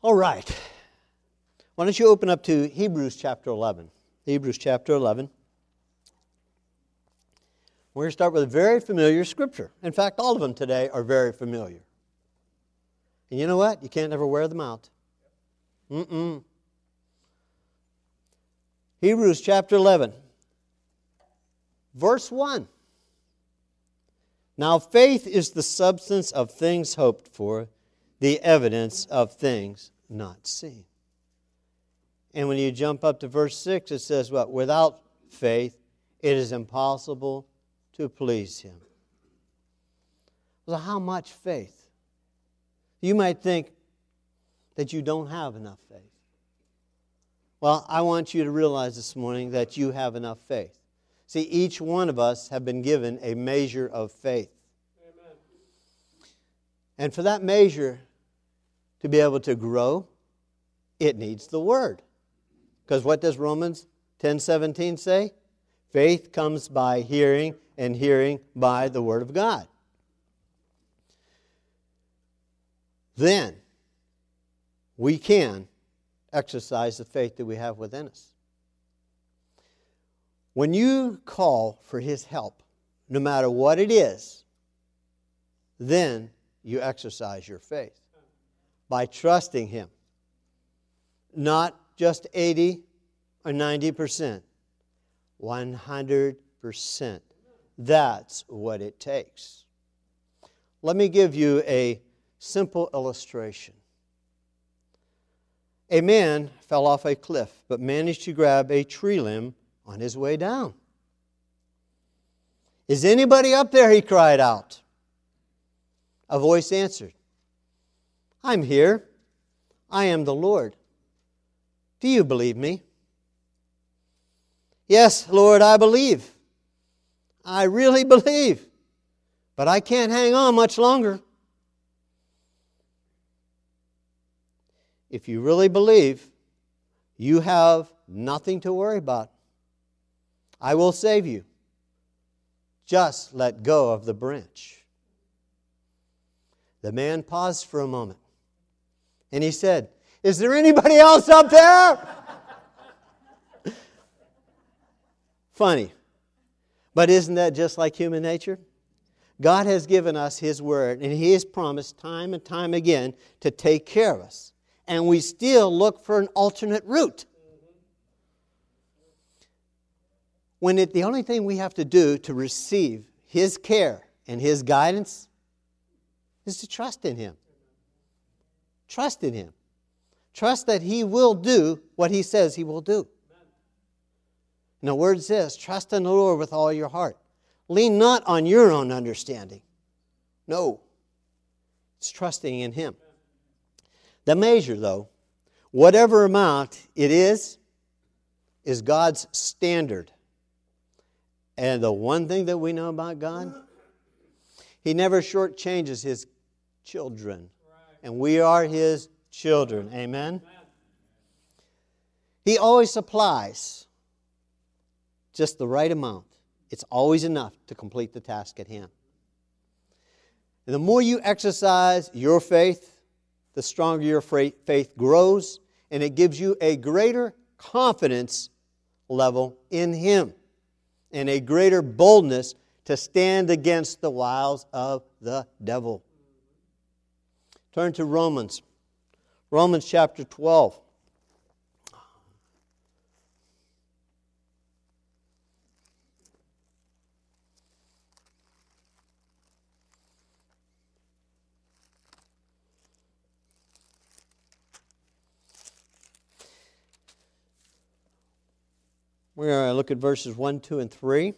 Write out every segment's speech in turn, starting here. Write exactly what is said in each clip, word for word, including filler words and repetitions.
All right. Why don't you open up to Hebrews chapter eleven. Hebrews chapter eleven. We're going to start with a very familiar scripture. In fact, all of them today are very familiar. And you know what? You can't ever wear them out. Mm-mm. Hebrews chapter eleven. Verse one. Now faith is the substance of things hoped for, the evidence of things not seen. And when you jump up to verse six, it says what? Without faith, it is impossible to please Him. Well, how much faith? You might think that you don't have enough faith. Well, I want you to realize this morning that you have enough faith. See, each one of us have been given a measure of faith. Amen. And for that measure to be able to grow, it needs the Word. Because what does Romans ten seventeen say? Faith comes by hearing, and hearing by the Word of God. Then we can exercise the faith that we have within us. When you call for His help, no matter what it is, then you exercise your faith by trusting Him. Not just eighty or ninety percent, one hundred percent. That's what it takes. Let me give you a simple illustration. A man fell off a cliff, but managed to grab a tree limb on his way down. "Is anybody up there?" he cried out. A voice answered, "I'm here. I am the Lord. Do you believe me?" "Yes, Lord, I believe. I really believe. But I can't hang on much longer." If you really believe, you have nothing to worry about. I will save you. Just let go of the branch. The man paused for a moment, and he said, "Is there anybody else up there?" Funny. But isn't that just like human nature? God has given us His Word, and He has promised time and time again to take care of us. And we still look for an alternate route. When it, the only thing we have to do to receive His care and His guidance is to trust in Him. Trust in Him. Trust that He will do what He says He will do. And the Word says, trust in the Lord with all your heart. Lean not on your own understanding. No. It's trusting in Him. The measure, though, whatever amount it is, is God's standard. And the one thing that we know about God, He never shortchanges His children. And we are His children. Amen? He always supplies just the right amount. It's always enough to complete the task at hand. And the more you exercise your faith, the stronger your faith grows, and it gives you a greater confidence level in Him and a greater boldness to stand against the wiles of the devil. Turn to Romans. Romans chapter twelve. We're going to look at verses one, two, and three. It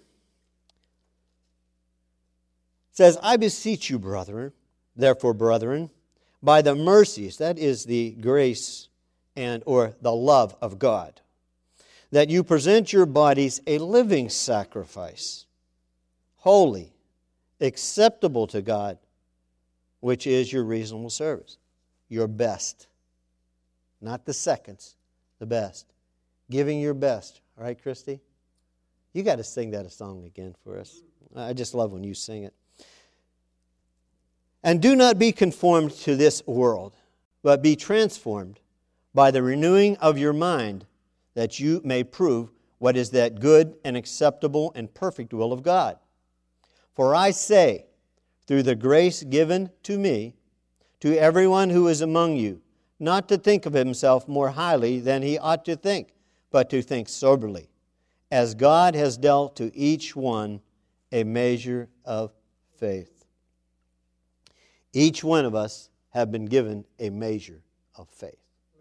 says, "I beseech you, brethren, therefore, brethren, by the mercies," that is the grace and or the love of God, "that you present your bodies a living sacrifice, holy, acceptable to God, which is your reasonable service." Your best. Not the seconds, the best. Giving your best. All right, Christy? You got to sing that a song again for us. I just love when you sing it. "And do not be conformed to this world, but be transformed by the renewing of your mind, that you may prove what is that good and acceptable and perfect will of God. For I say, through the grace given to me, to everyone who is among you, not to think of himself more highly than he ought to think, but to think soberly, as God has dealt to each one a measure of faith. Each one of us have been given a measure of faith.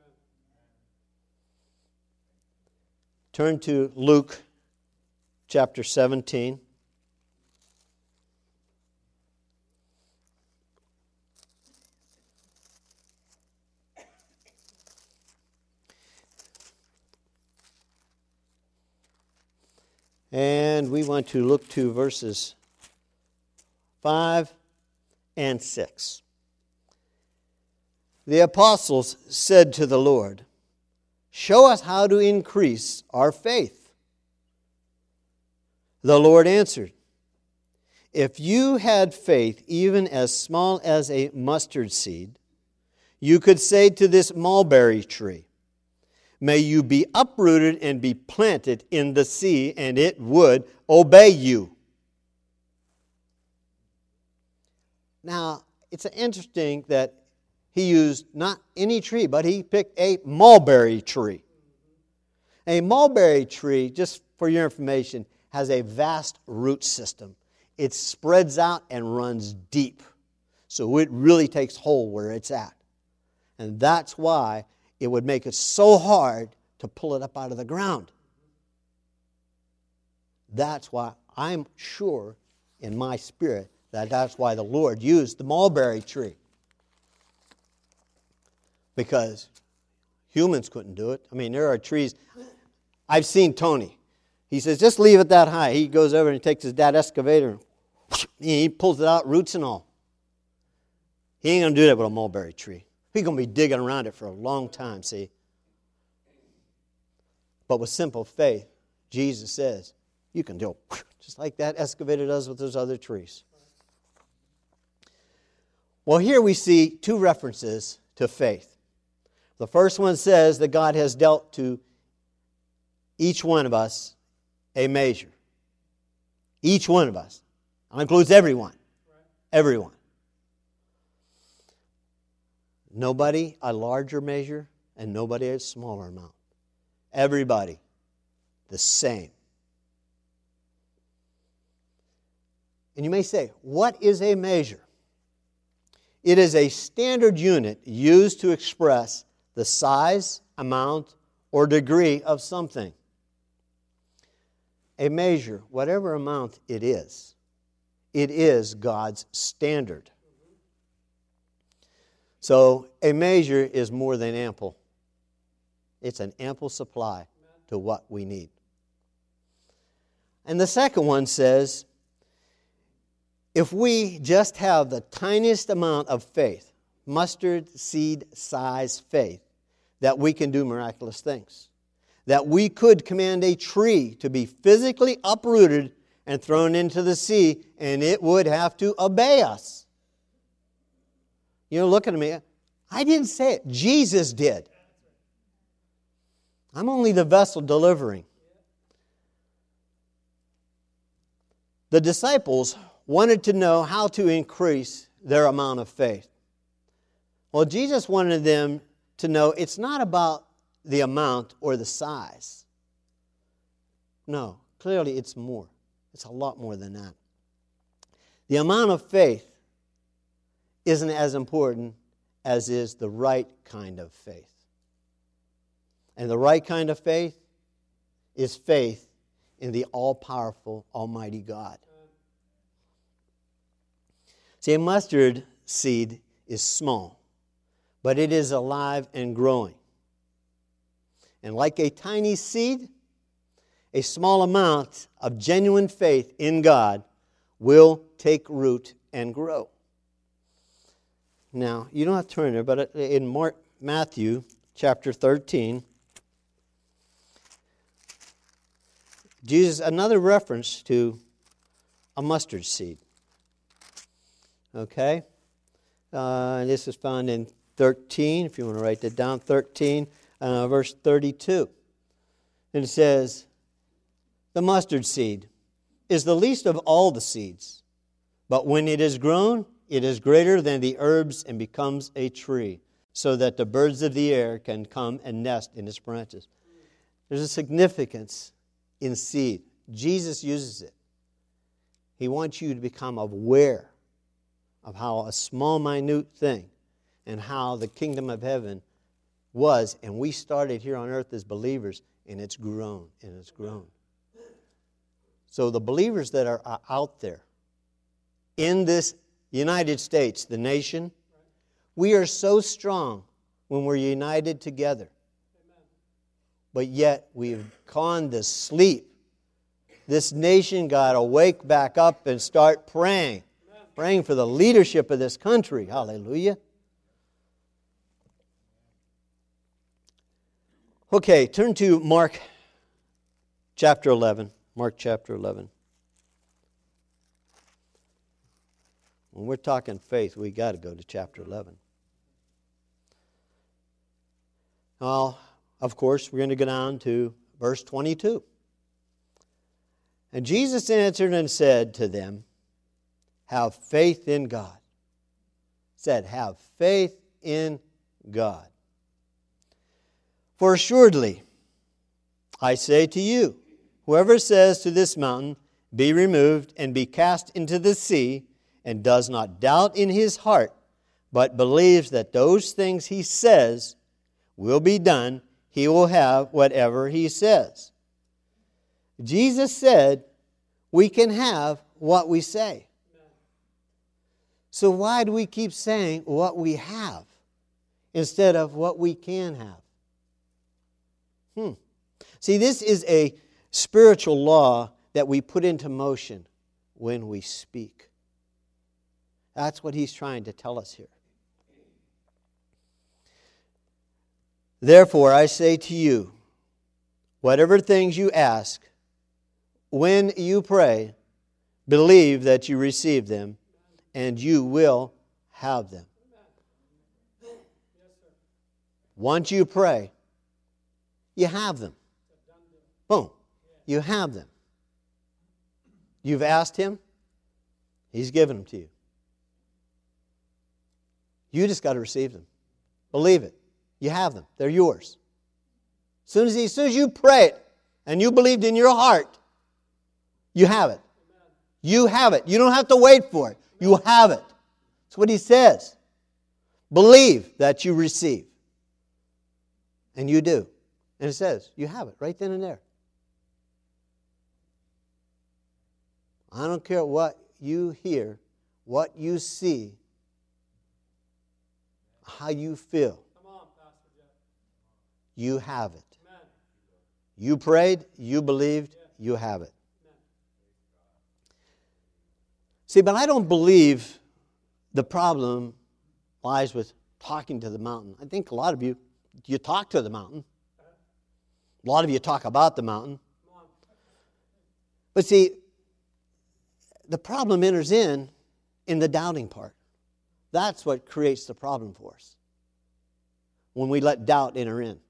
Turn to Luke chapter seventeen. And we want to look to verses five and six. The apostles said to the Lord, "Show us how to increase our faith." The Lord answered, "If you had faith even as small as a mustard seed, you could say to this mulberry tree, 'May you be uprooted and be planted in the sea,' and it would obey you." Now, it's interesting that he used not any tree, but he picked a mulberry tree. A mulberry tree, just for your information, has a vast root system. It spreads out and runs deep. So it really takes hold where it's at. And that's why it would make it so hard to pull it up out of the ground. That's why I'm sure in my spirit that that's why the Lord used the mulberry tree. Because humans couldn't do it. I mean, there are trees. I've seen Tony. He says, just leave it that high. He goes over and he takes his dad excavator and he pulls it out, roots and all. He ain't going to do that with a mulberry tree. He's going to be digging around it for a long time, see. But with simple faith, Jesus says, you can do it just like that excavator does with those other trees. Well, here we see two references to faith. The first one says that God has dealt to each one of us a measure. Each one of us. That includes everyone. Everyone. Nobody a larger measure and nobody a smaller amount. Everybody the same. And you may say, what is a measure? It is a standard unit used to express the size, amount, or degree of something. A measure, whatever amount it is, it is God's standard. So a measure is more than ample. It's an ample supply to what we need. And the second one says, if we just have the tiniest amount of faith, mustard seed size faith, that we can do miraculous things. That we could command a tree to be physically uprooted and thrown into the sea, and it would have to obey us. You know, looking at me, I didn't say it. Jesus did. I'm only the vessel delivering. The disciples wanted to know how to increase their amount of faith. Well, Jesus wanted them to know it's not about the amount or the size. No, clearly it's more. It's a lot more than that. The amount of faith isn't as important as is the right kind of faith. And the right kind of faith is faith in the all-powerful, almighty God. See, a mustard seed is small, but it is alive and growing. And like a tiny seed, a small amount of genuine faith in God will take root and grow. Now, you don't have to turn there, but in Mark, Matthew chapter thirteen, Jesus, another reference to a mustard seed. Okay? Uh, this is found in thirteen, if you want to write that down, thirteen, uh, verse thirty-two. And it says, the mustard seed is the least of all the seeds, but when it is grown, it is greater than the herbs and becomes a tree, so that the birds of the air can come and nest in its branches. There's a significance in seed. Jesus uses it. He wants you to become aware of how a small, minute thing and how the kingdom of heaven was. And we started here on earth as believers, and it's grown, and it's grown. So the believers that are out there in this United States, the nation, we are so strong when we're united together. But yet we've gone to sleep. This nation got to wake back up and start praying. Praying for the leadership of this country. Hallelujah. Okay, turn to Mark chapter eleven. Mark chapter eleven. When we're talking faith, we got to go to chapter eleven. Well, of course, we're going to go down to verse twenty-two. And Jesus answered and said to them, have faith in God. Said, have faith in God. For assuredly, I say to you, whoever says to this mountain, be removed and be cast into the sea, and does not doubt in his heart, but believes that those things he says will be done, he will have whatever he says. Jesus said, we can have what we say. So why do we keep saying what we have instead of what we can have? Hmm. See, this is a spiritual law that we put into motion when we speak. That's what he's trying to tell us here. Therefore, I say to you, whatever things you ask, when you pray, believe that you receive them, and you will have them. Once you pray, you have them. Boom. You have them. You've asked Him, He's given them to you. You just got to receive them. Believe it. You have them. They're yours. As soon as, he, as soon as you pray it and you believed in your heart, you have it. You have it. You don't have to wait for it. You have it. That's what He says. Believe that you receive. And you do. And it says, you have it right then and there. I don't care what you hear, what you see, how you feel. Come on, Pastor Jeff. You have it. Amen. You prayed, you believed, you have it. Amen. See, but I don't believe the problem lies with talking to the mountain. I think a lot of you, you talk to the mountain. A lot of you talk about the mountain. But see, the problem enters in in the doubting part. That's what creates the problem for us. When we let doubt enter in.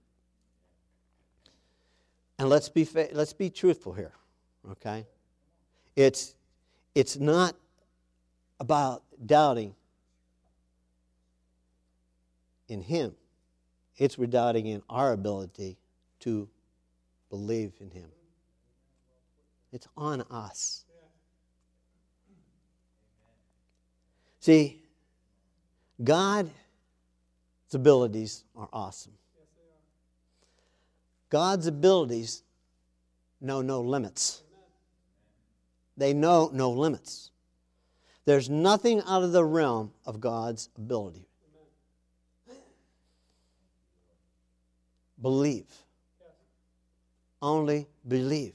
And let's be fa- let's be truthful here, okay? It's it's not about doubting in Him. It's we're doubting in our ability to believe in Him. It's on us. See, God's abilities are awesome. God's abilities know no limits. They know no limits. There's nothing out of the realm of God's ability. Believe. Only believe.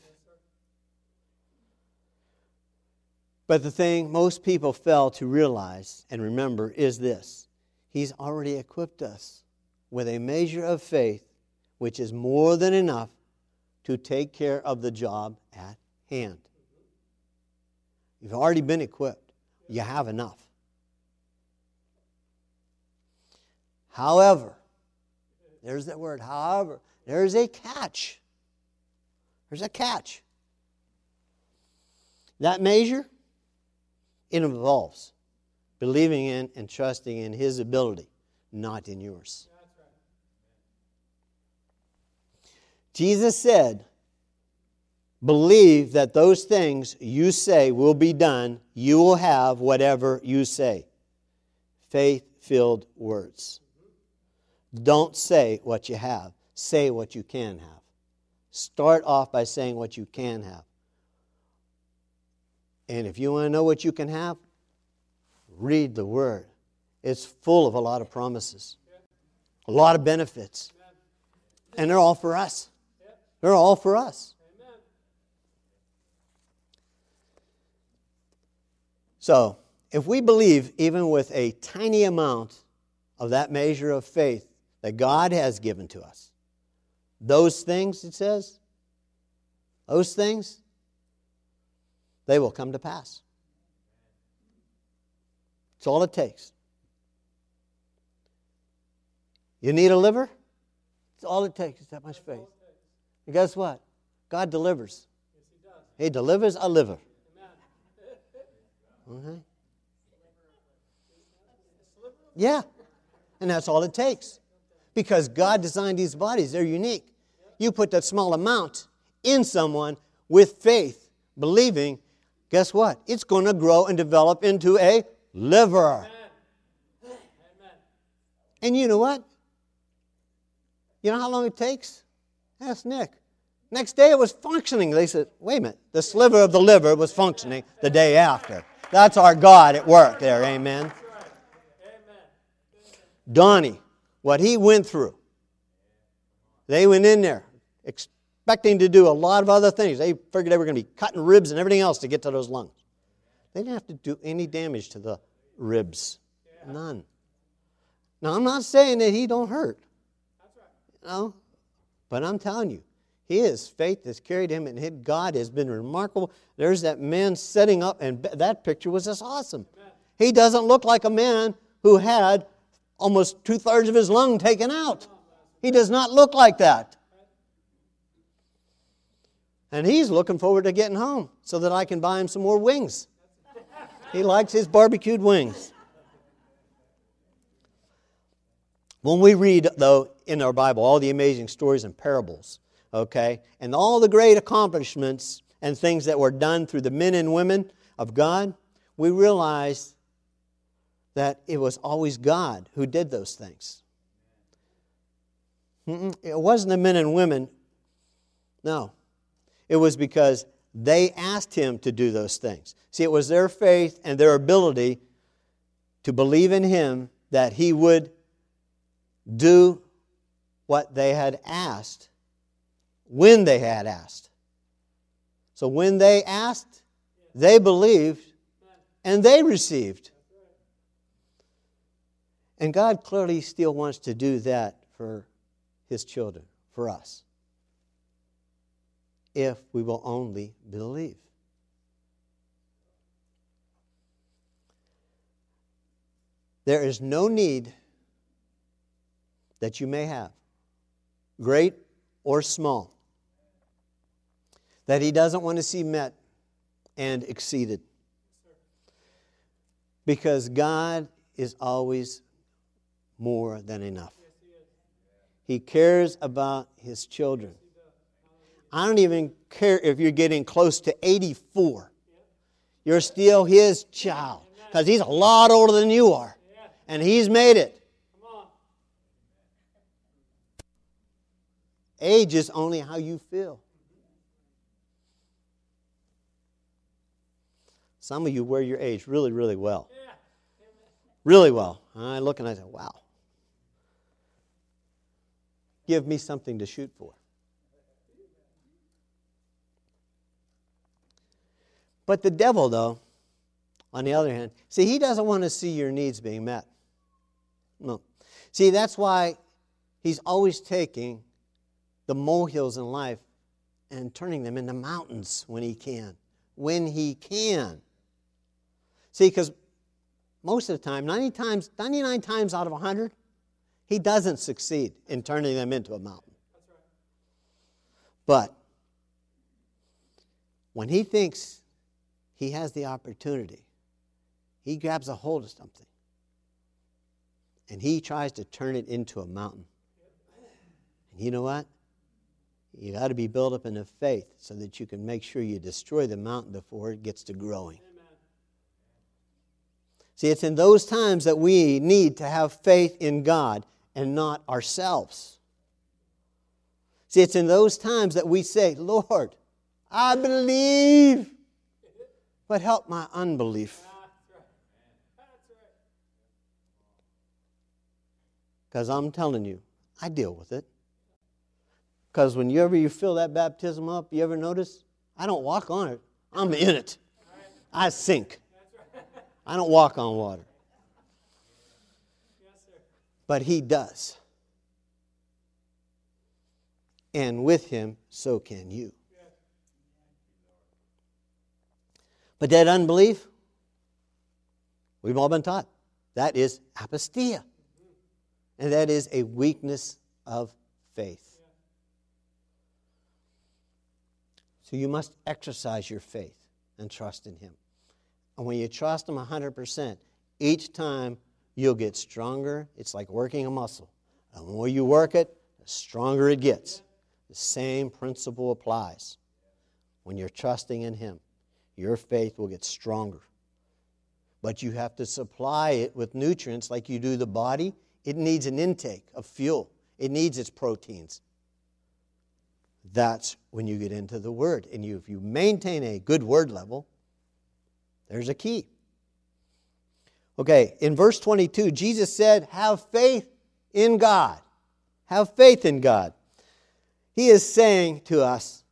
But the thing most people fail to realize and remember is this. He's already equipped us with a measure of faith which is more than enough to take care of the job at hand. You've already been equipped. You have enough. However, there's that word, however, there's a catch. There's a catch. That measure, it involves believing in and trusting in His ability, not in yours. Jesus said, believe that those things you say will be done, you will have whatever you say. Faith-filled words. Don't say what you have. Say what you can have. Start off by saying what you can have. And if you want to know what you can have, read the Word. It's full of a lot of promises. A lot of benefits. And they're all for us. They're all for us. So, if we believe even with a tiny amount of that measure of faith that God has given to us, those things, it says, those things, they will come to pass. It's all it takes. You need a liver? It's all it takes. It's that much faith. And guess what? God delivers. He delivers a liver. Okay. Yeah. And that's all it takes. Because God designed these bodies. They're unique. You put that small amount in someone with faith, believing, guess what? It's going to grow and develop into a liver. Amen. And you know what? You know how long it takes? Ask Nick. Next day it was functioning. They said, wait a minute. The sliver of the liver was functioning the day after. That's our God at work there. Amen. Donnie, what he went through. They went in there expecting to do a lot of other things. They figured they were going to be cutting ribs and everything else to get to those lungs. They didn't have to do any damage to the ribs. None. Now, I'm not saying that he don't hurt. You know, but I'm telling you, his faith has carried him, and his God has been remarkable. There's that man setting up, and that picture was just awesome. He doesn't look like a man who had almost two-thirds of his lung taken out. He does not look like that. And he's looking forward to getting home so that I can buy him some more wings. He likes his barbecued wings. When we read, though, in our Bible, all the amazing stories and parables, okay, and all the great accomplishments and things that were done through the men and women of God, we realize that it was always God who did those things. Mm-mm. It wasn't the men and women. No. It was because they asked Him to do those things. See, it was their faith and their ability to believe in Him that He would do what they had asked when they had asked. So when they asked, they believed and they received. And God clearly still wants to do that for His children, for us, if we will only believe. There is no need that you may have, great or small, that He doesn't want to see met and exceeded. Because God is always more than enough. He cares about His children. I don't even care if you're getting close to eighty-four. You're still His child. Because He's a lot older than you are. And He's made it. Age is only how you feel. Some of you wear your age really, really well. Really well. I look and I say, wow. Give me something to shoot for. But the devil, though, on the other hand, see, he doesn't want to see your needs being met. No. See, that's why he's always taking the molehills in life and turning them into mountains when he can. When he can. See, because most of the time, ninety times, ninety-nine times out of one hundred, He doesn't succeed in turning them into a mountain. But when he thinks he has the opportunity, he grabs a hold of something and he tries to turn it into a mountain. And you know what? You got to be built up in the faith so that you can make sure you destroy the mountain before it gets to growing. Amen. See, it's in those times that we need to have faith in God and not ourselves. See, it's in those times that we say, Lord, I believe, but help my unbelief. Because I'm telling you, I deal with it. Because whenever you fill that baptism up, you ever notice? I don't walk on it. I'm in it. I sink. I don't walk on water. But He does. And with Him, so can you. But that unbelief, we've all been taught, that is apostia. And that is a weakness of faith. So you must exercise your faith and trust in Him. And when you trust Him one hundred percent, each time you'll get stronger. It's like working a muscle. And the more you work it, the stronger it gets. The same principle applies. When you're trusting in Him, your faith will get stronger. But you have to supply it with nutrients like you do the body. It needs an intake of fuel. It needs its proteins. That's when you get into the Word. And you, if you maintain a good Word level, there's a key. Okay, in verse twenty-two, Jesus said, have faith in God. Have faith in God. He is saying to us,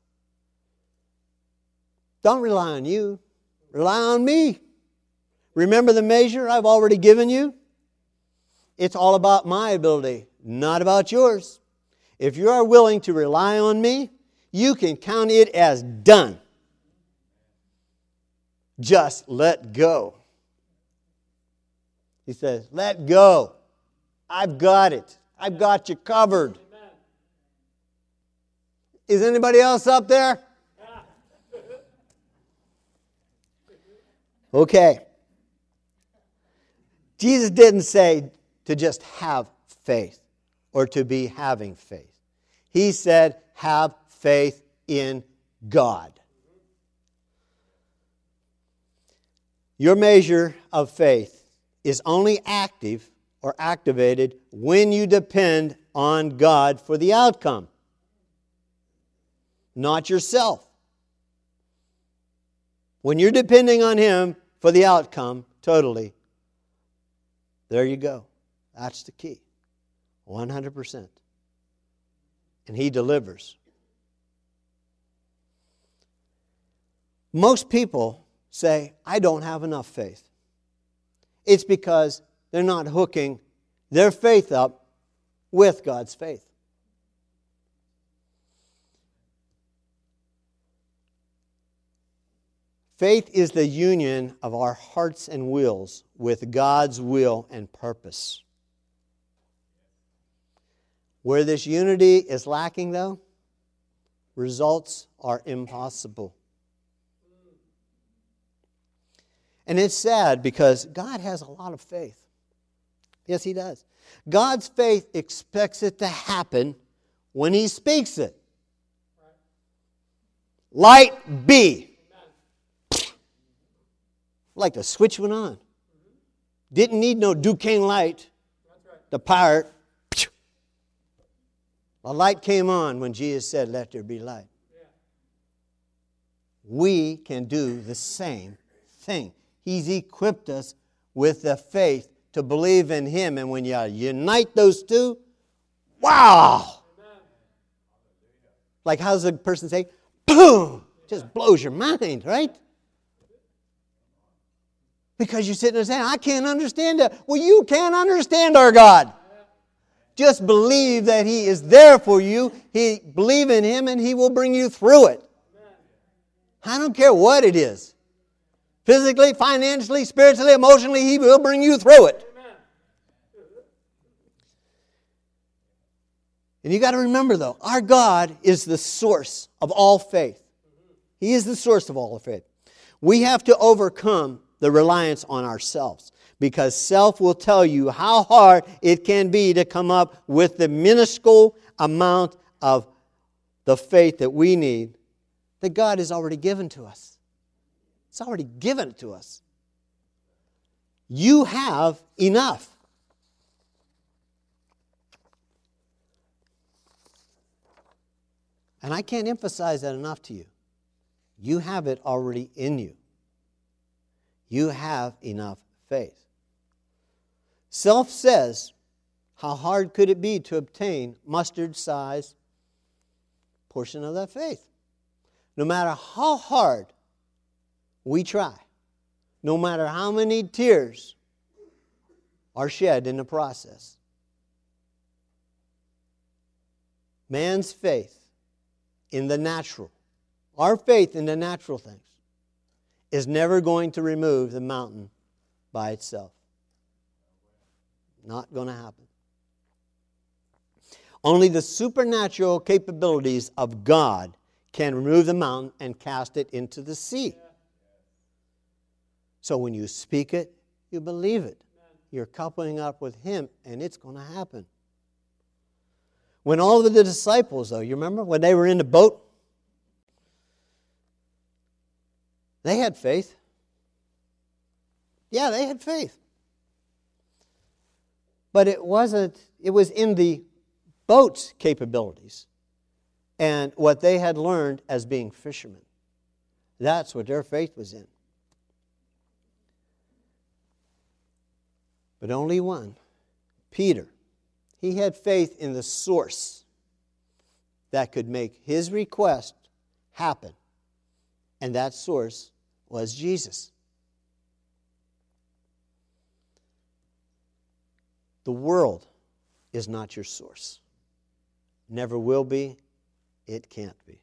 don't rely on you. Rely on me. Remember the measure I've already given you? It's all about my ability, not about yours. If you are willing to rely on me, you can count it as done. Just let go. He says, let go. I've got it. I've got you covered. Amen. Is anybody else up there? Okay. Jesus didn't say to just have faith or to be having faith. He said, have faith in God. Your measure of faith is only active or activated when you depend on God for the outcome, not yourself. When you're depending on Him for the outcome totally, there you go. That's the key. one hundred percent. And He delivers. Most people say, I don't have enough faith. It's because they're not hooking their faith up with God's faith. Faith is the union of our hearts and wills with God's will and purpose. Where this unity is lacking, though, results are impossible. And it's sad because God has a lot of faith. Yes, He does. God's faith expects it to happen when He speaks it. Light be. Like the switch went on. Didn't need no Duquesne light. The power. The light came on when Jesus said, let there be light. We can do the same thing. He's equipped us with the faith to believe in Him. And when you unite those two, wow! Like how does a person say, boom! Just blows your mind, right? Because you're sitting there saying, I can't understand it. Well, you can't understand our God. Just believe that He is there for you. He believe in Him and He will bring you through it. I don't care what it is. Physically, financially, spiritually, emotionally, He will bring you through it. And you got to remember, though, our God is the source of all faith. He is the source of all faith. We have to overcome the reliance on ourselves, because self will tell you how hard it can be to come up with the minuscule amount of the faith that we need, that God has already given to us. It's already given to us. You have enough. And I can't emphasize that enough to you. You have it already in you. You have enough faith. Self says, how hard could it be to obtain mustard-sized portion of that faith? No matter how hard we try, no matter how many tears are shed in the process, man's faith in the natural, our faith in the natural things, is never going to remove the mountain by itself. Not going to happen. Only the supernatural capabilities of God can remove the mountain and cast it into the sea. So when you speak it, you believe it. You're coupling up with Him, and it's going to happen. When all of the disciples, though, you remember when they were in the boat? They had faith. Yeah, they had faith. But it wasn't, it was in the boat's capabilities and what they had learned as being fishermen. That's what their faith was in. But only one, Peter, he had faith in the source that could make his request happen. And that source was Jesus. The world is not your source. Never will be. It can't be.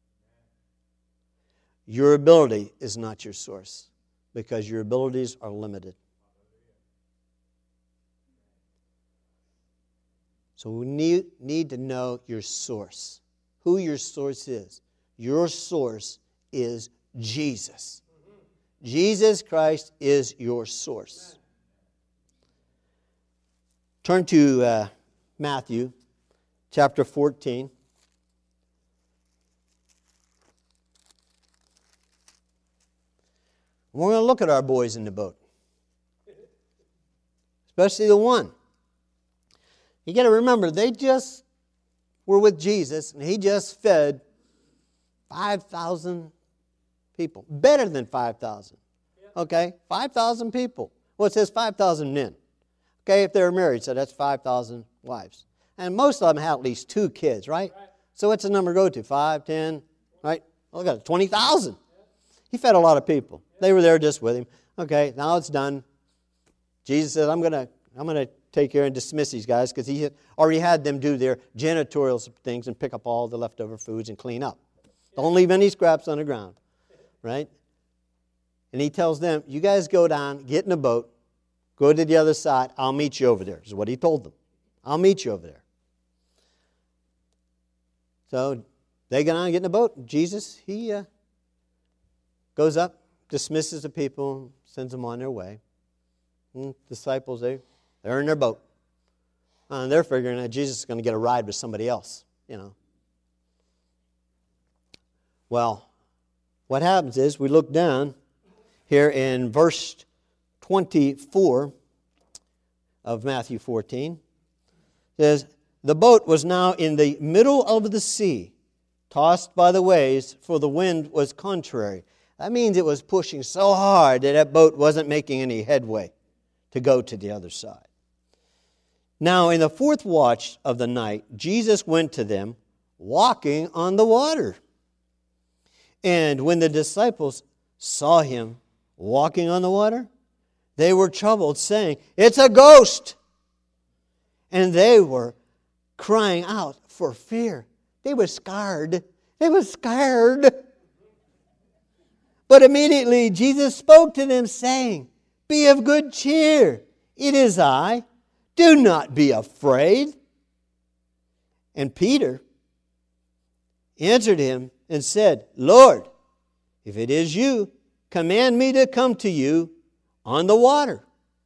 Your ability is not your source, because your abilities are limited. So we need, need to know your source, who your source is. Your source is Jesus. Jesus Christ is your source. Turn to uh, Matthew chapter fourteen. We're going to look at our boys in the boat, especially the one. You got to remember, they just were with Jesus, and He just fed five thousand people. Better than five thousand. Okay? five thousand people. Well, it says five thousand men. Okay, if they were married, so that's five thousand wives. And most of them had at least two kids, right? right. So what's the number go to? Five, ten, right? Look at it, twenty thousand. He fed a lot of people. They were there just with Him. Okay, now it's done. Jesus said, I'm going to I'm going to take care and dismiss these guys, because He had already had them do their janitorial things and pick up all the leftover foods and clean up. Don't leave any scraps on the ground, right? And He tells them, you guys go down, get in a boat, go to the other side, I'll meet you over there, is what He told them. I'll meet you over there. So they get on, get in a boat. Jesus, He uh, goes up, dismisses the people, sends them on their way. And disciples, they, they're in their boat. And they're figuring that Jesus is going to get a ride with somebody else, you know. Well, what happens is we look down here in verse twenty-four of Matthew fourteen. It says, the boat was now in the middle of the sea, tossed by the waves, for the wind was contrary. That means it was pushing so hard that that boat wasn't making any headway to go to the other side. Now, in the fourth watch of the night, Jesus went to them, walking on the water. And when the disciples saw Him walking on the water, they were troubled, saying, it's a ghost! And they were crying out for fear. They were scared. They were scared. But immediately Jesus spoke to them, saying, be of good cheer. It is I. Do not be afraid. And Peter answered him and said, Lord, if it is you, command me to come to you on the water.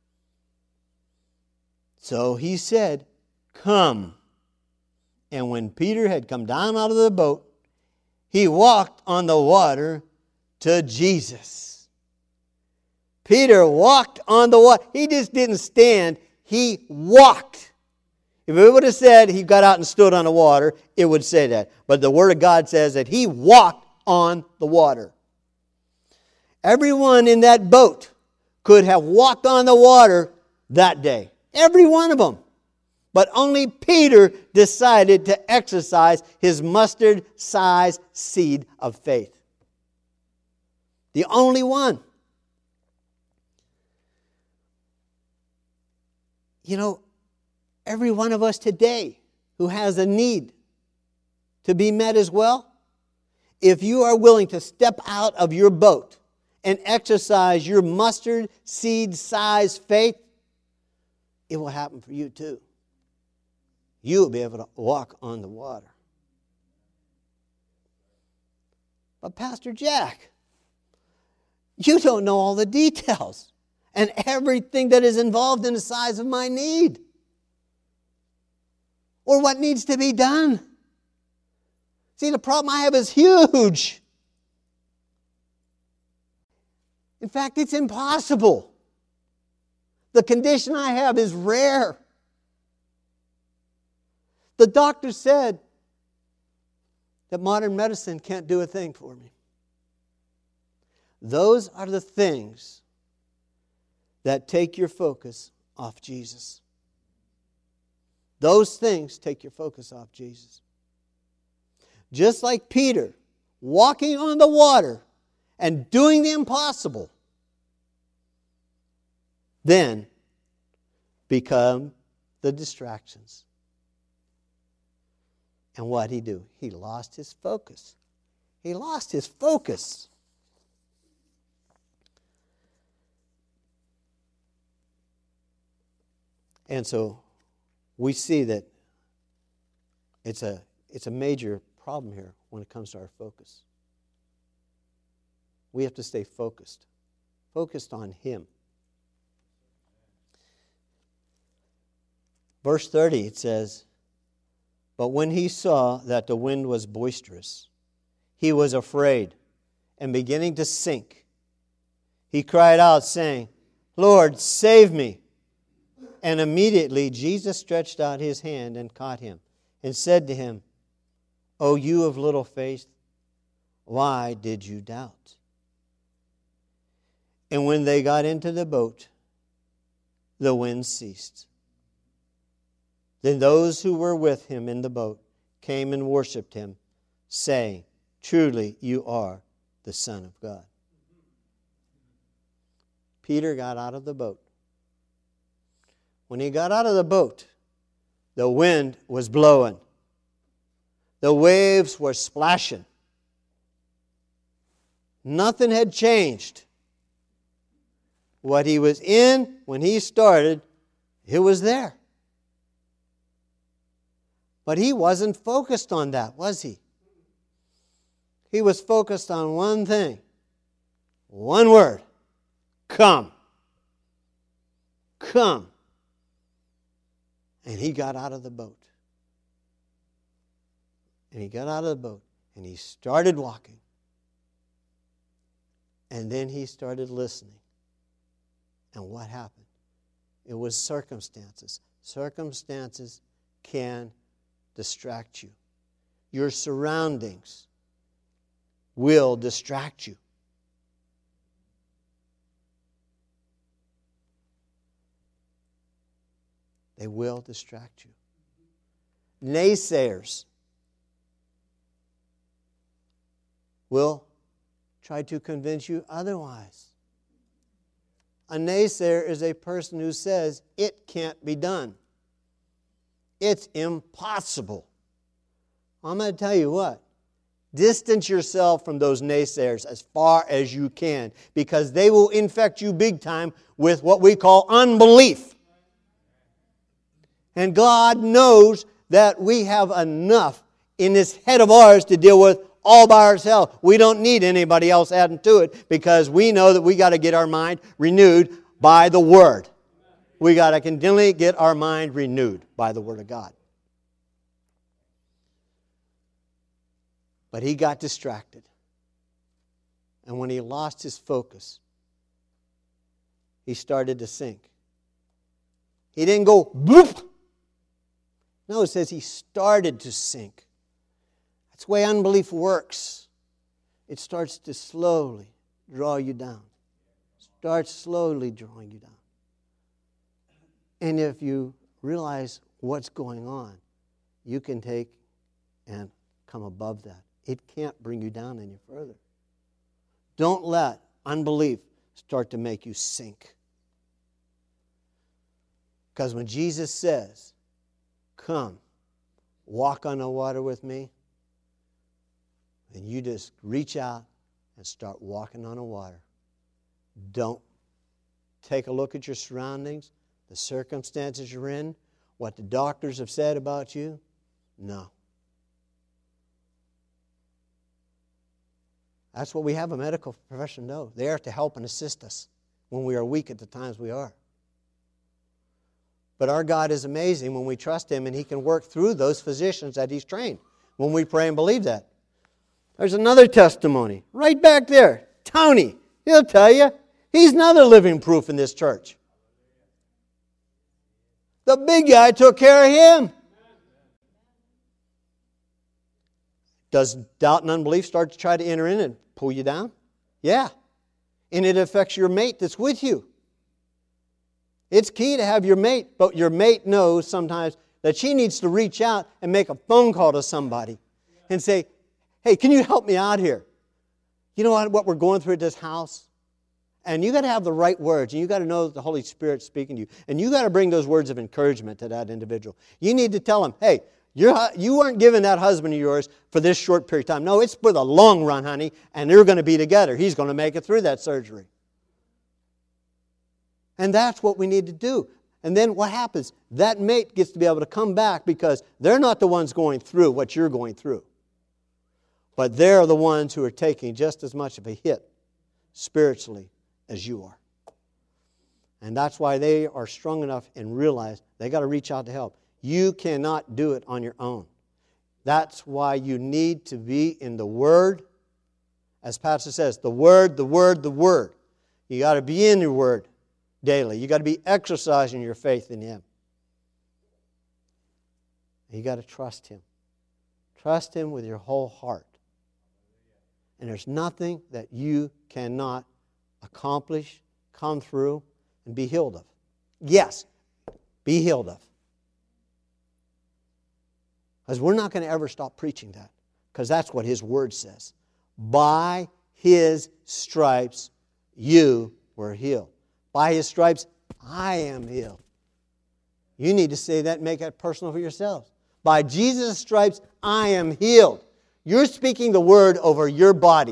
So he said, come. And when Peter had come down out of the boat, he walked on the water to Jesus. Peter walked on the water. He just didn't stand. He walked. If it would have said he got out and stood on the water, it would say that. But the Word of God says that he walked on the water. Everyone in that boat could have walked on the water that day. Every one of them. But only Peter decided to exercise his mustard-sized seed of faith. The only one. You know, every one of us today who has a need to be met as well, if you are willing to step out of your boat and exercise your mustard seed-sized faith, it will happen for you too. You will be able to walk on the water. But Pastor Jack, you don't know all the details and everything that is involved in the size of my need. Or what needs to be done. See, the problem I have is huge. In fact, it's impossible. The condition I have is rare. The doctor said that modern medicine can't do a thing for me. Those are the things that take your focus off Jesus. Those things take your focus off Jesus. Just like Peter, walking on the water and doing the impossible, then become the distractions. And what did he do? He lost his focus. He lost his focus. And so we see that it's a, it's a major problem here when it comes to our focus. We have to stay focused. Focused on Him. Verse thirty, it says, but when he saw that the wind was boisterous, he was afraid, and beginning to sink, he cried out, saying, Lord, save me. And immediately Jesus stretched out his hand and caught him, and said to him, O you of little faith, why did you doubt? And when they got into the boat, the wind ceased. Then those who were with him in the boat came and worshipped him, saying, Truly you are the Son of God. Peter got out of the boat. When he got out of the boat, the wind was blowing. The waves were splashing. Nothing had changed. What he was in when he started, it was there. But he wasn't focused on that, was he? He was focused on one thing. One word. Come. Come. And he got out of the boat. And he got out of the boat. And he started walking. And then he started listening. And what happened? It was circumstances. Circumstances can distract you. Your surroundings will distract you. They will distract you. Naysayers will try to convince you otherwise. A naysayer is a person who says it can't be done. It's impossible. I'm going to tell you what. Distance yourself from those naysayers as far as you can, because they will infect you big time with what we call unbelief. And God knows that we have enough in this head of ours to deal with all by ourselves. We don't need anybody else adding to it because we know that we got to get our mind renewed by the Word. We got to continually get our mind renewed by the Word of God. But he got distracted. And when he lost his focus, he started to sink. He didn't go bloop. No, it says he started to sink. That's the way unbelief works. It starts to slowly draw you down. Starts slowly drawing you down. And if you realize what's going on, you can take and come above that. It can't bring you down any further. Don't let unbelief start to make you sink. Because when Jesus says, come, walk on the water with me, and you just reach out and start walking on the water. Don't take a look at your surroundings, the circumstances you're in, what the doctors have said about you. No. That's what we have a medical profession know. They are to help and assist us when we are weak at the times we are. But our God is amazing when we trust Him, and He can work through those physicians that He's trained when we pray and believe that. There's another testimony right back there. Tony, he'll tell you. He's another living proof in this church. The big guy took care of him. Does doubt and unbelief start to try to enter in and pull you down? Yeah. And it affects your mate that's with you. It's key to have your mate, but your mate knows sometimes that she needs to reach out and make a phone call to somebody and say, hey, can you help me out here? You know what, what we're going through at this house? And you got to have the right words, and you got to know that the Holy Spirit's speaking to you. And you got to bring those words of encouragement to that individual. You need to tell him, hey, You're, you weren't given that husband of yours for this short period of time. No, it's for the long run, honey, and they're going to be together. He's going to make it through that surgery. And that's what we need to do. And then what happens? That mate gets to be able to come back because they're not the ones going through what you're going through. But they're the ones who are taking just as much of a hit spiritually as you are. And that's why they are strong enough and realize they got to reach out to help. You cannot do it on your own. That's why you need to be in the Word. As Pastor says, the Word, the Word, the Word. You got to be in your Word daily. You got to be exercising your faith in Him. You got to trust Him. Trust Him with your whole heart. And there's nothing that you cannot accomplish, come through, and be healed of. Yes, be healed of. Because we're not going to ever stop preaching that. Because that's what His Word says. By His stripes you were healed. By His stripes I am healed. You need to say that and make that personal for yourselves. By Jesus' stripes I am healed. You're speaking the word over your body.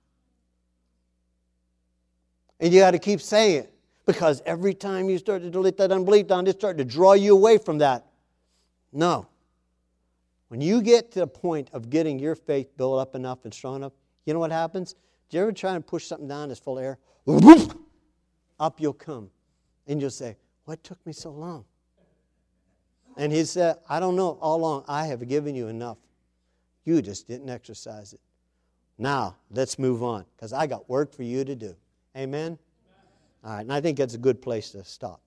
And you got to keep saying it. Because every time you start to let that unbelief down, it starts to draw you away from that. No. When you get to the point of getting your faith built up enough and strong enough, you know what happens? Do you ever try and push something down that's full of air? Up you'll come. And you'll say, what took me so long? And He said, I don't know all along. I have given you enough. You just didn't exercise it. Now, let's move on. Because I got work for you to do. Amen? All right, and I think that's a good place to stop.